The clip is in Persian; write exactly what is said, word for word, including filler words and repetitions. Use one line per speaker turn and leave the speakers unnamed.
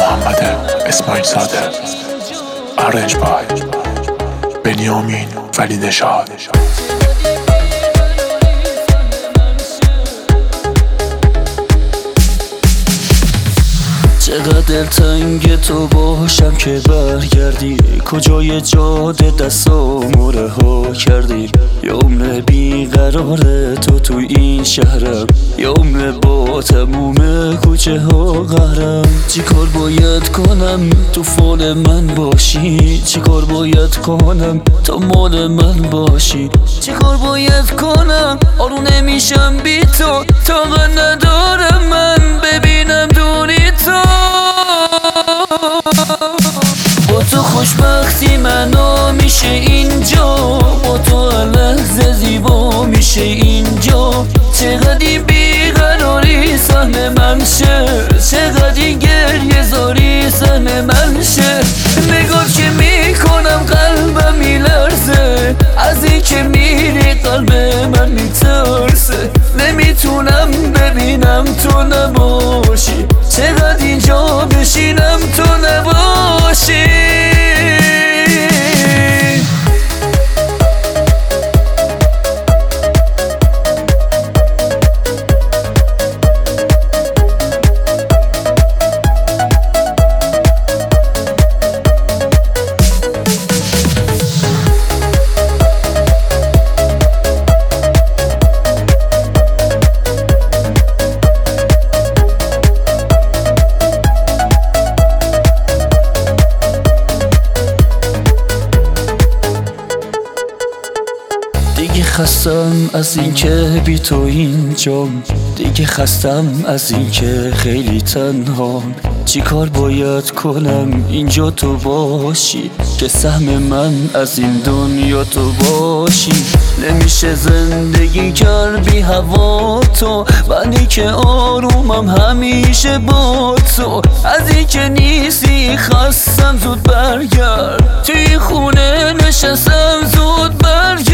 محمد اسماعیل زاده. ارنج بای بنیامین ولی نژاد.
چقدر دلتنگ تو باشم که برگردی، کجای جاده دستامو رها کردی. یه عمر بیقرار تو تو این شهرم، یه عمر با تموم کوچه ها قهرم. چی کار باید کنم تو فال من باشی، چی کار باید کنم تا مال من باشی، چی کار باید کنم آرو نمیشم بی تو، طاقت ندارم من ببینم دوری تو. با تو خوشبختی منو میشه اینجا، با تو لحظه زیبا میشه اینجا. چقدر بیقراری سهم من شه، چقدر گریه زاری سهم من شه. نگاه که میکنم قلبم میلرزه، از این که میری قلب من میترسه. نمیتونم ببینم تو نباشی، چقدر اینجا بشینم تو نباشی. دیگه خستم از این که بی تو اینجام، دیگه خستم از این که خیلی تنهام. چی کار باید کنم اینجا تو باشی، که سهم من از این دنیا تو باشی. نمیشه زندگی کرد بی هوا تو، منی که آرومم همیشه با تو. از این که نیستی خستم زود برگرد، توی خونه نشستم زود برگرد.